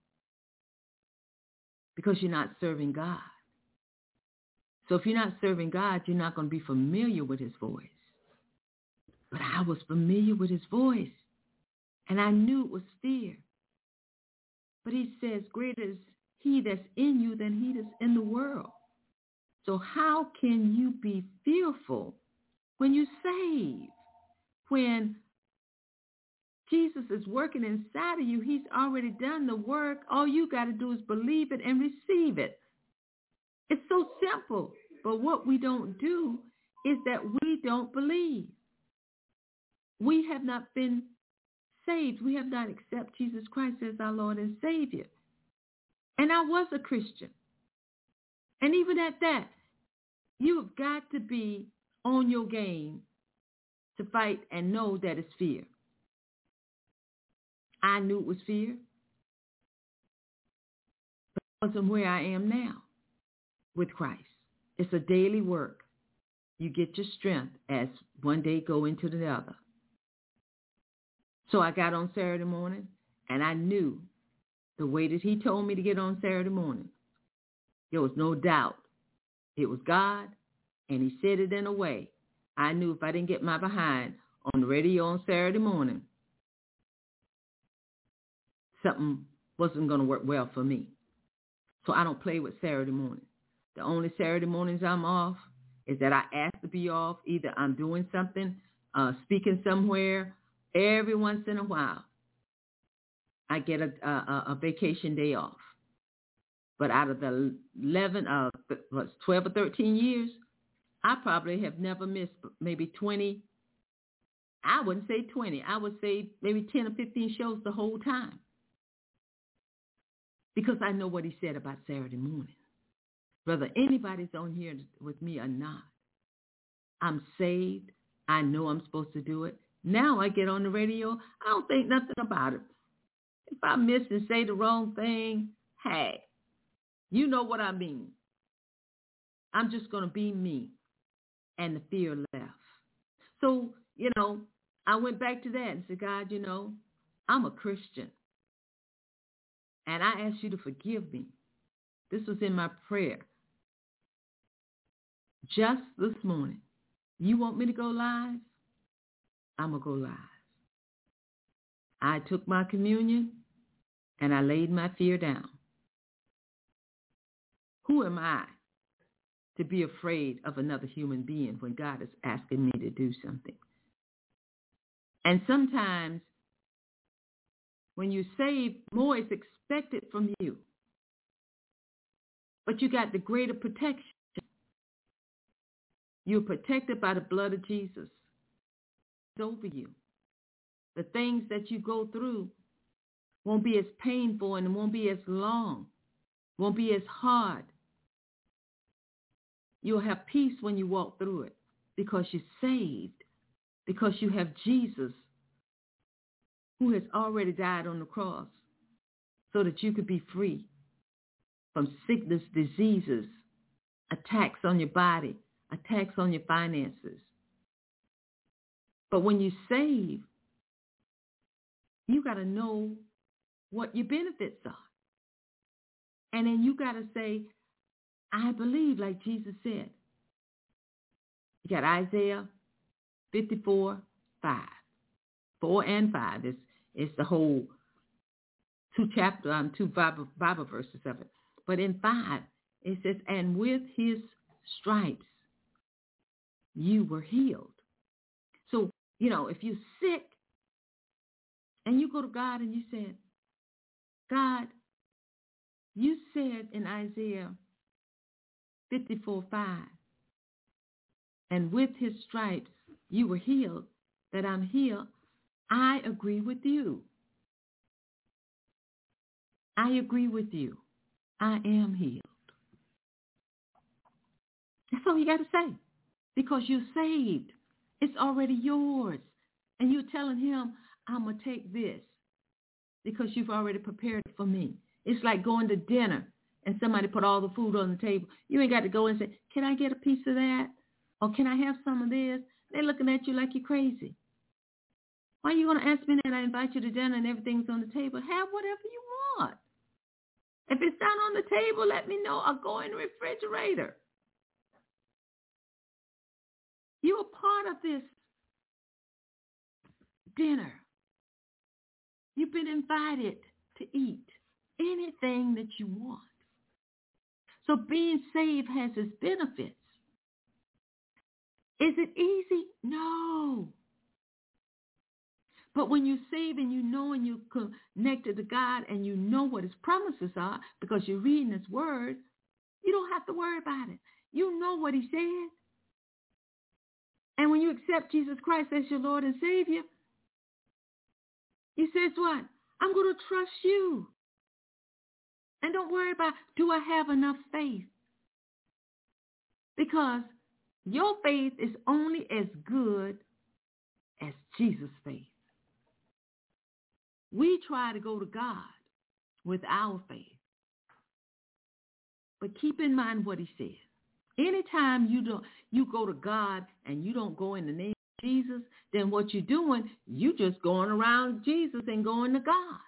because you're not serving God. So if you're not serving God, you're not going to be familiar with his voice. But I was familiar with his voice, and I knew it was fear. But he says, greater is he that's in you than he that's in the world. So how can you be fearful when you save? When Jesus is working inside of you, he's already done the work. All you got to do is believe it and receive it. It's so simple. But what we don't do is that we don't believe. We have not been saved. We have not accepted Jesus Christ as our Lord and Savior. And I was a Christian. And even at that, you have got to be on your game to fight and know that it's fear. I knew it was fear, but it wasn't where I am now with Christ. It's a daily work. You get your strength as one day go into the other. So I got on Saturday morning, and I knew the way that he told me to get on Saturday morning, there was no doubt. It was God, and he said it in a way. I knew if I didn't get my behind on the radio on Saturday morning, something wasn't going to work well for me. So I don't play with Saturday morning. The only Saturday mornings I'm off is that I ask to be off. Either I'm doing something, speaking somewhere. Every once in a while, I get a vacation day off. But out of the 12 or 13 years, I probably have never missed maybe 20. I wouldn't say 20. I would say maybe 10 or 15 shows the whole time. Because I know what he said about Saturday morning. Whether anybody's on here with me or not, I'm saved. I know I'm supposed to do it. Now I get on the radio. I don't think nothing about it. If I miss and say the wrong thing, hey, you know what I mean. I'm just going to be me. And the fear left. So, I went back to that and said, God, I'm a Christian. And I ask you to forgive me. This was in my prayer. Just this morning. You want me to go live? I'm going to go live. I took my communion and I laid my fear down. Who am I to be afraid of another human being when God is asking me to do something? And sometimes when you save, more is expected from you. But you got the greater protection. You're protected by the blood of Jesus. It's over you. The things that you go through won't be as painful and won't be as long, won't be as hard. You'll have peace when you walk through it because you're saved, because you have Jesus who has already died on the cross so that you could be free from sickness, diseases, attacks on your body, attacks on your finances. But when you save, you got to know what your benefits are. And then you got to say, I believe, like Jesus said. You got Isaiah 54:5. 4 and 5. It's the whole two Bible verses of it. But in 5, it says, and with his stripes, you were healed. So, if you're sick and you go to God and you said, God, you said in Isaiah 54:5 and with his stripes you were healed, that I'm healed, I agree with you. I agree with you. I am healed. That's all you got to say. Because you're saved. It's already yours. And you're telling him, I'm going to take this because you've already prepared it for me. It's like going to dinner and somebody put all the food on the table. You ain't got to go and say, can I get a piece of that? Or can I have some of this? They're looking at you like you're crazy. Why are you going to ask me that? I invite you to dinner and everything's on the table. Have whatever you want. If it's not on the table, let me know. I'll go in the refrigerator. You're a part of this dinner. You've been invited to eat anything that you want. So being saved has its benefits. Is it easy? No. But when you're saved and you know and you're connected to God and you know what his promises are because you're reading his word, you don't have to worry about it. You know what he said. And when you accept Jesus Christ as your Lord and Savior, he says what? I'm going to trust you. And don't worry about, do I have enough faith? Because your faith is only as good as Jesus' faith. We try to go to God with our faith. But keep in mind what he said. Anytime you go to God and you don't go in the name of Jesus, then what you're doing, you just going around Jesus and going to God.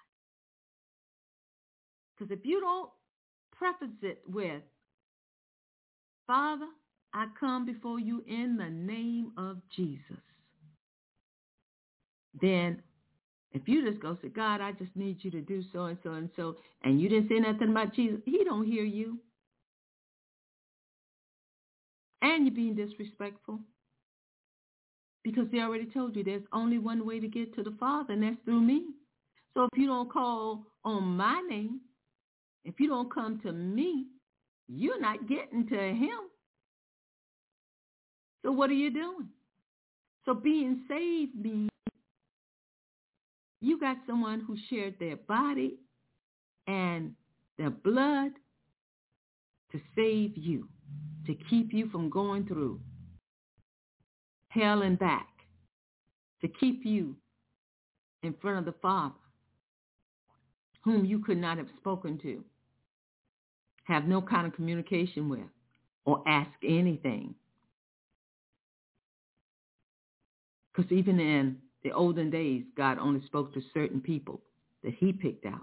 Because if you don't preface it with, Father, I come before you in the name of Jesus, then if you just go say, God, I just need you to do so and so and so, and you didn't say nothing about Jesus, he don't hear you. And you're being disrespectful. Because they already told you there's only one way to get to the Father, and that's through me. So if you don't call on my name, if you don't come to me, you're not getting to him. So what are you doing? So being saved means you got someone who shared their body and their blood to save you, to keep you from going through hell and back, to keep you in front of the Father, whom you could not have spoken to, have no kind of communication with, or ask anything. Because even in the olden days, God only spoke to certain people that he picked out.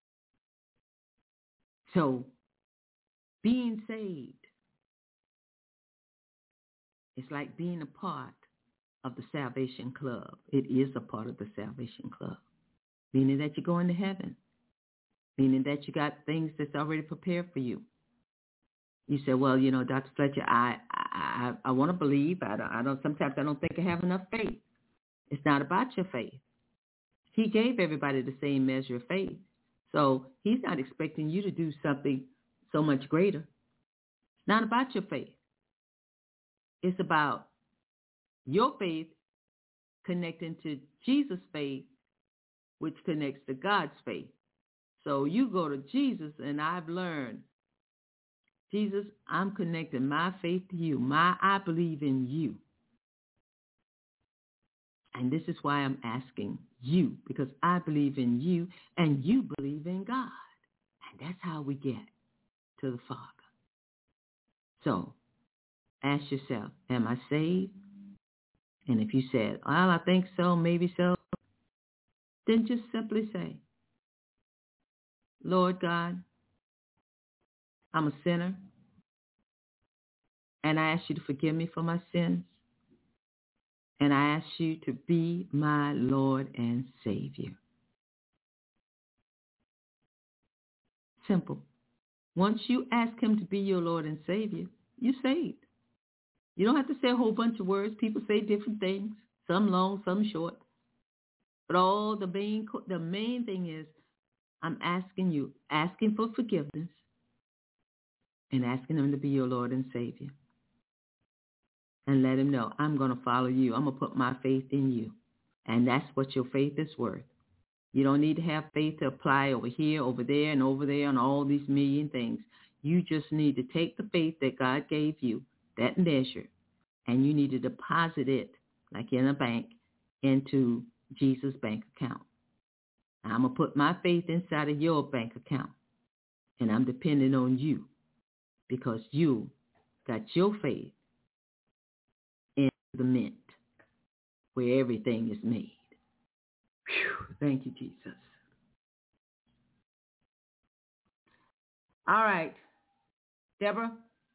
So being saved is like being a part of the Salvation Club. It is a part of the Salvation Club, meaning that you're going to heaven, meaning that you got things that's already prepared for you. You say, well, you know, Dr. Fletcher, I want to believe. Sometimes I don't think I have enough faith. It's not about your faith. He gave everybody the same measure of faith. So he's not expecting you to do something so much greater. It's not about your faith. It's about your faith connecting to Jesus' faith, which connects to God's faith. So you go to Jesus, and I've learned, Jesus, I'm connecting my faith to you. I believe in you. And this is why I'm asking you, because I believe in you and you believe in God. And that's how we get to the Father. So ask yourself, am I saved? And if you said, well, I think so, maybe so, then just simply say, Lord God, I'm a sinner, and I ask you to forgive me for my sins. And I ask you to be my Lord and Savior. Simple. Once you ask him to be your Lord and Savior, you're saved. You don't have to say a whole bunch of words. People say different things, some long, some short. But the main thing is, I'm asking for forgiveness and asking him to be your Lord and Savior. and let him know, I'm going to follow you. I'm going to put my faith in you. And that's what your faith is worth. You don't need to have faith to apply over here, over there, and all these million things. You just need to take the faith that God gave you, that measure, and you need to deposit it, like in a bank, into Jesus' bank account. I'm going to put my faith inside of your bank account, and I'm depending on you because you got your faith in the mint where everything is made. Whew, thank you, Jesus. All right. Deborah?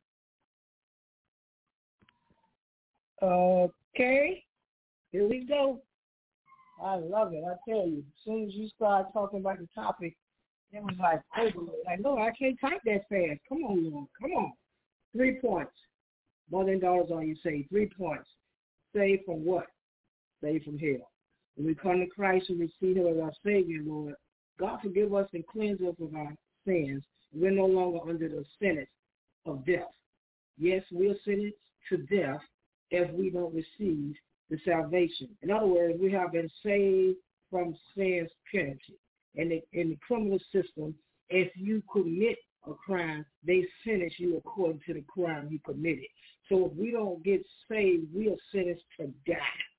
Okay. Here we go. I love it. I tell you, as soon as you start talking about the topic, it was like overload. Like, no, I can't type that fast. Come on, Lord. Come on. 3 points. Mother and daughters on you say 3 points. Saved from what? Saved from hell. When we come to Christ and receive him as our Savior, Lord, God forgive us and cleanse us of our sins. We're no longer under the sentence of death. Yes, we're sentenced to death if we don't receive the salvation. In other words, we have been saved from sin's penalty. In the criminal system, if you commit a crime, they sentence you according to the crime you committed. So if we don't get saved, we are sentenced to die.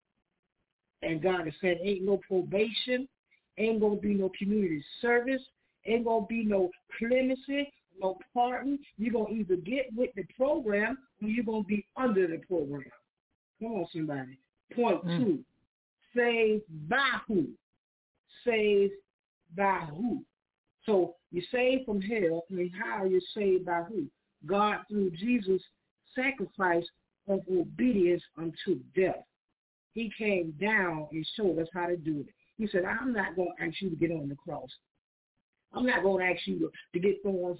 And God has said, ain't no probation, ain't going to be no community service, ain't going to be no clemency, no pardon. You're going to either get with the program or you're going to be under the program. Come on, somebody. Point 2, saved by who? Saved by who? So you're saved from hell. I mean, how are you saved by who? God, through Jesus' sacrifice of obedience unto death. He came down and showed us how to do it. He said, I'm not going to ask you to get on the cross. I'm not going to ask you to get thorns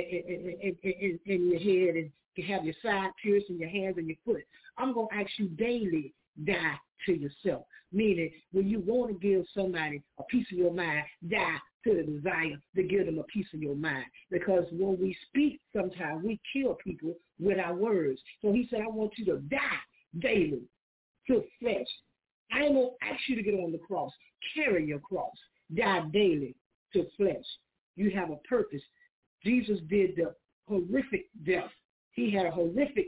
in your head and to have your side pierced and your hands and your foot. I'm going to ask you daily, die to yourself. Meaning, when you want to give somebody a piece of your mind, die to the desire to give them a piece of your mind. Because when we speak, sometimes we kill people with our words. So he said, I want you to die daily to flesh. I ain't going to ask you to get on the cross. Carry your cross. Die daily to flesh. You have a purpose. Jesus did the horrific death. He had a horrific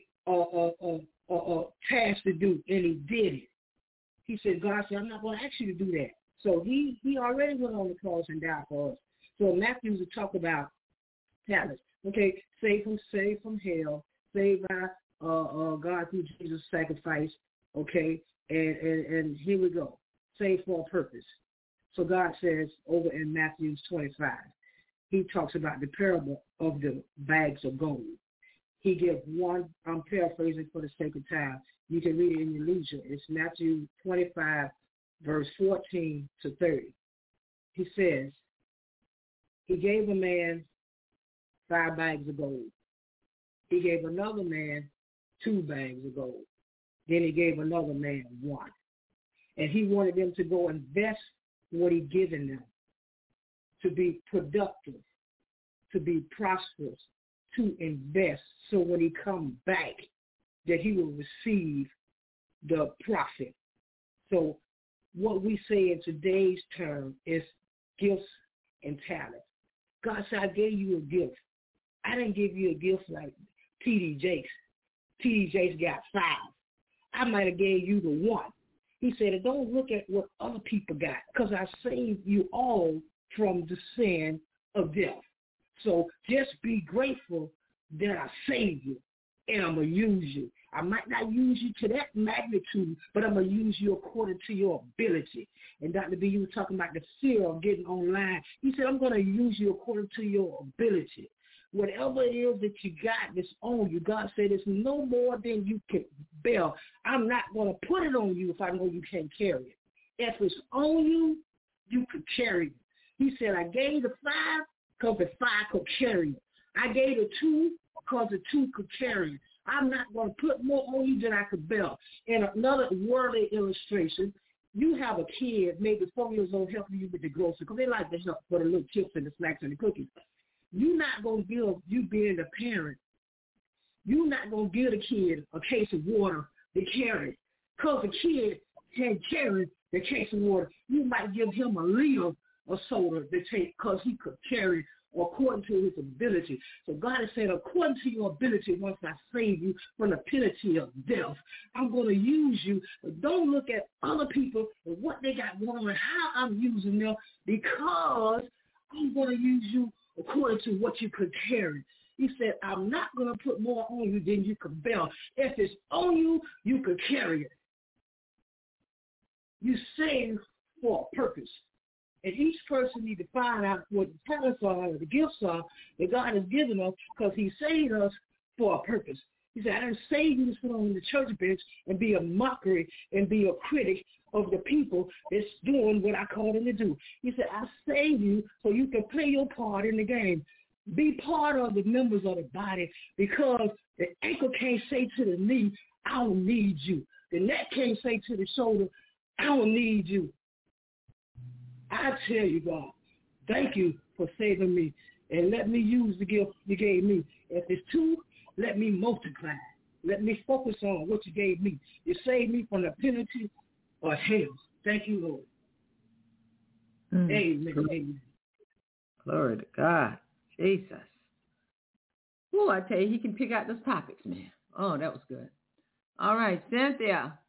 task to do, and he did it. He said, God said, I'm not going to ask you to do that. So he already went on the cross and died for us. So Matthew will talk about talents. Okay, saved from hell, saved by God through Jesus' sacrifice. Okay, and here we go. Saved for a purpose. So God says over in Matthew 25, he talks about the parable of the bags of gold. He gives one, I'm paraphrasing for the sake of time. You can read it in your leisure. It's Matthew 25, verse 14 to 30. He says, he gave a man 5 bags of gold. He gave another man 2 bags of gold. Then he gave another man 1. And he wanted them to go invest what he'd given them, to be productive, to be prosperous, to invest, so when he comes back, that he will receive the profit. So what we say in today's term is gifts and talents. God said, I gave you a gift. I didn't give you a gift like T.D. Jakes. T.D. Jakes got 5. I might have gave you the 1. He said, don't look at what other people got, because I saved you all from the sin of death. So just be grateful that I saved you, and I'm going to use you. I might not use you to that magnitude, but I'm going to use you according to your ability. And Dr. B, you were talking about the fear of getting online. He said, I'm going to use you according to your ability. Whatever it is that you got that's on you, God said it's no more than you can bear. I'm not going to put it on you if I know you can't carry it. If it's on you, you could carry it. He said, I gave the 5 because the 5 could carry it. I gave the 2 because the 2 could carry it. I'm not going to put more on you than I could bear. And another worldly illustration, you have a kid, maybe 4 years old, helping you with the groceries, because they like to help for the little chips and the snacks and the cookies. You're not going to give, you being a parent, you're not going to give the kid a case of water to carry. Because the kid can carry the case of water. You might give him a liter of soda to take because he could carry according to his ability. So God is saying, according to your ability, once I save you from the penalty of death, I'm going to use you. But don't look at other people and what they got going on and how I'm using them, because I'm going to use you according to what you could carry. He said, I'm not going to put more on you than you can bear. If it's on you, you could carry it. You saved for a purpose. And each person needs to find out what the talents are or the gifts are that God has given us, because he saved us for a purpose. He said, I didn't save you to sit on the church bench and be a mockery and be a critic of the people that's doing what I called them to do. He said, I saved you so you can play your part in the game. Be part of the members of the body, because the ankle can't say to the knee, I don't need you. The neck can't say to the shoulder, I don't need you. I tell you, God, thank you for saving me, and let me use the gift you gave me. If it's two, let me multiply. Let me focus on what you gave me. You saved me from the penalty of hell. Thank you, Lord. Amen. Amen. Glory to God. Jesus. Oh, I tell you, he can pick out those topics, man. Oh, that was good. All right, Cynthia.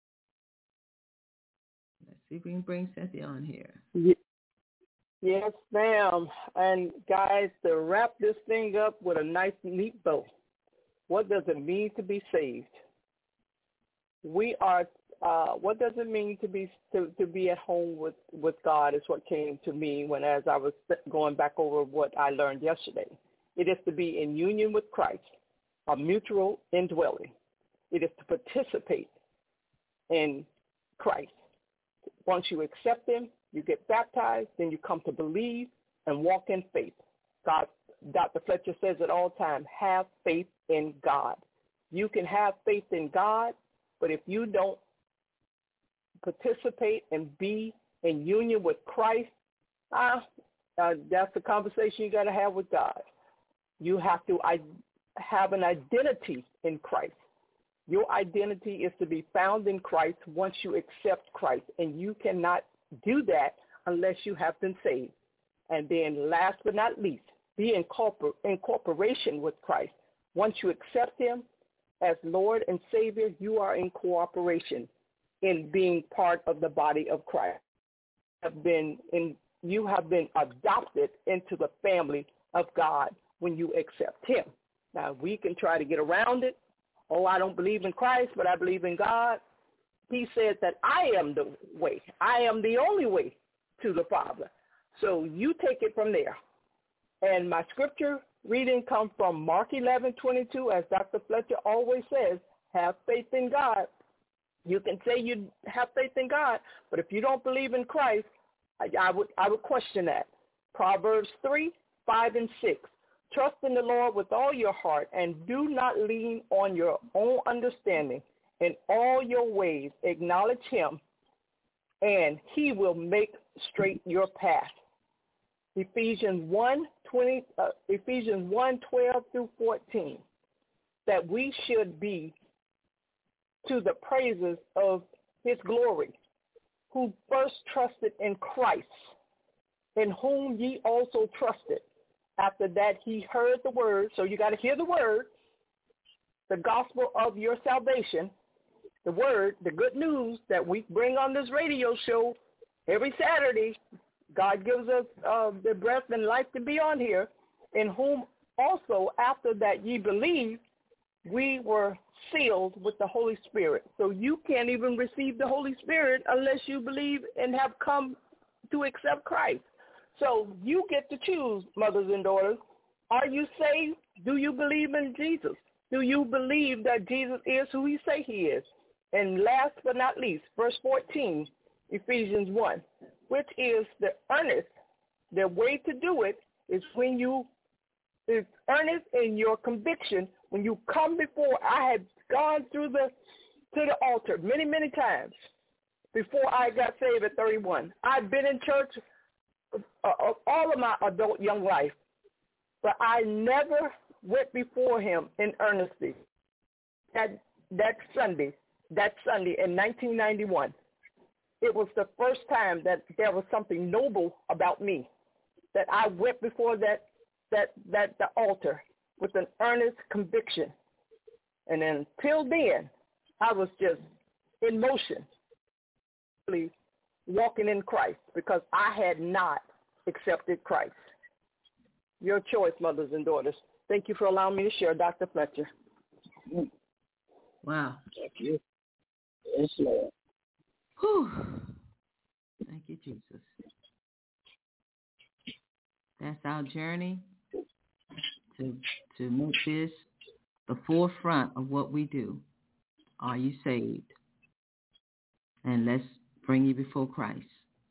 Let's see if we can bring Cynthia on here. Yes, ma'am. And guys, to wrap this thing up with a nice, neat bow, what does it mean to be saved? We are. What does it mean to be at home with God is what came to me as I was going back over what I learned yesterday. It is to be in union with Christ, a mutual indwelling. It is to participate in Christ. Once you accept him, you get baptized, then you come to believe and walk in faith. God, Dr. Fletcher says at all times, have faith in God. You can have faith in God, but if you don't participate and be in union with Christ, that's the conversation you got to have with God. You have to have an identity in Christ. Your identity is to be found in Christ once you accept Christ, and you cannot do that unless you have been saved. And then last but not least, be in cooperation with Christ. Once you accept him as Lord and Savior, you are in cooperation in being part of the body of Christ. You have been adopted into the family of God when you accept him. Now, we can try to get around it. Oh, I don't believe in Christ, but I believe in God. He says that I am the way. I am the only way to the Father. So you take it from there. And my scripture reading comes from Mark 11:22, as Dr. Fletcher always says, have faith in God. You can say you have faith in God, but if you don't believe in Christ, I would question that. Proverbs 3:5 and 6. Trust in the Lord with all your heart, and do not lean on your own understanding. In all your ways acknowledge him, and he will make straight your path. Ephesians 1:12 through 14. That we should be to the praises of his glory, who first trusted in Christ, in whom ye also trusted. After that he heard the word, so you got to hear the word, the gospel of your salvation, the word, the good news that we bring on this radio show every Saturday. God gives us the breath and life to be on here, in whom also after that ye believe, we were sealed with the Holy Spirit. So you can't even receive the Holy Spirit unless you believe and have come to accept Christ. So you get to choose, mothers and daughters. Are you saved? Do you believe in Jesus? Do you believe that Jesus is who he say he is? And last but not least, verse 14, Ephesians 1, which is the earnest. The way to do it is when you is earnest in your conviction. When you come before, I had gone to the altar many, many times before I got saved at 31. I've been in church all of my adult young life, but I never went before him in earnesty. That Sunday, that Sunday in 1991. It was the first time that there was something noble about me, that I went before the altar with an earnest conviction. And until then, I was just in motion, walking in Christ, because I had not accepted Christ. Your choice, mothers and daughters. Thank you for allowing me to share, Dr. Fletcher. Wow. Thank you. Yes, Lord. Whew. Thank you, Jesus. That's our journey to make this the forefront of what we do. Are you saved? And let's bring you before Christ.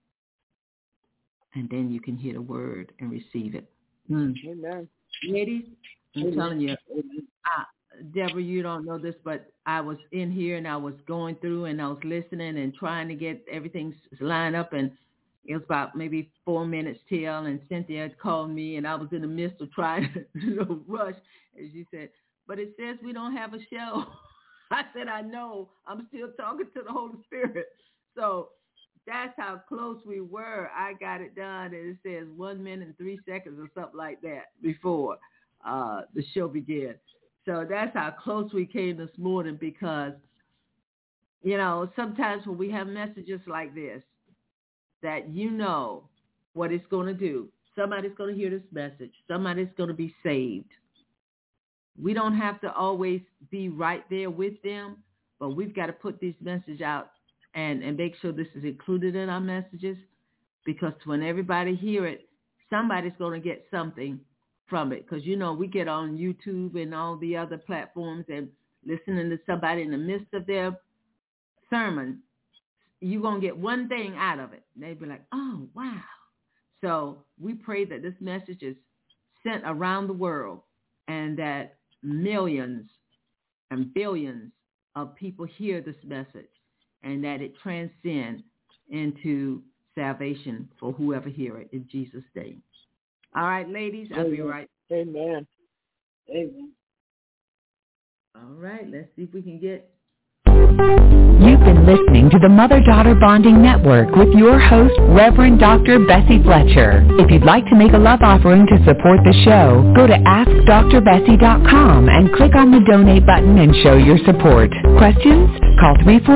And then you can hear the word and receive it. Amen. Ladies, I'm telling you, Deborah, you don't know this, but I was in here and I was going through and I was listening and trying to get everything lined up, and it was about maybe 4 minutes till, and Cynthia had called me and I was in the midst of trying to rush, as you said, but it says we don't have a show. I said, I know, I'm still talking to the Holy Spirit. So that's how close we were. I got it done, and it says 1 minute and 3 seconds or something like that before the show began. So that's how close we came this morning, because, you know, sometimes when we have messages like this, that you know what it's going to do. Somebody's going to hear this message. Somebody's going to be saved. We don't have to always be right there with them, but we've got to put this message out and make sure this is included in our messages, because when everybody hear it, somebody's going to get something from it. Because, you know, we get on YouTube and all the other platforms and listening to somebody in the midst of their sermon, you're going to get one thing out of it. They'll be like, oh, wow. So we pray that this message is sent around the world and that millions and billions of people hear this message and that it transcends into salvation for whoever hear it, in Jesus' name. All right, ladies, I'll be right. Amen. Amen. All right, let's see if we can get... You've been listening to the Mother-Daughter Bonding Network with your host, Reverend Dr. Bessie Fletcher. If you'd like to make a love offering to support the show, go to AskDrBessie.com and click on the donate button and show your support. Questions? Call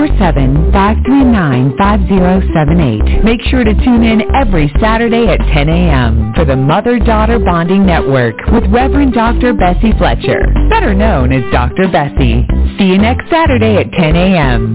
347-539-5078. Make sure to tune in every Saturday at 10 a.m. for the Mother-Daughter Bonding Network with Reverend Dr. Bessie Fletcher, better known as Dr. Bessie. See you next Saturday at 10 a.m.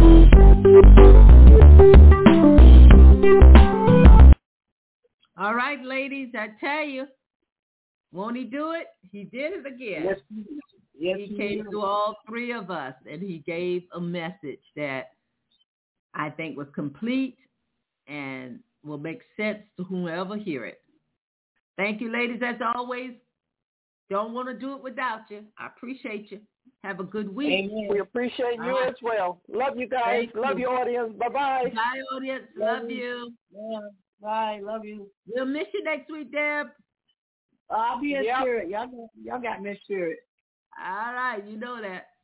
All right, ladies, I tell you, won't he do it? He did it again. Yes, he came to all three of us, and he gave a message that I think was complete and will make sense to whoever hear it. Thank you, ladies, as always. Don't want to do it without you. I appreciate you. Have a good week. Amen. We appreciate you as well. Love you guys. Love your audience. Bye-bye. Bye, audience. Love you. Yeah. Bye. Love you. We'll miss you next week, Deb. I'll be in spirit. Y'all got me in spirit. All right. You know that.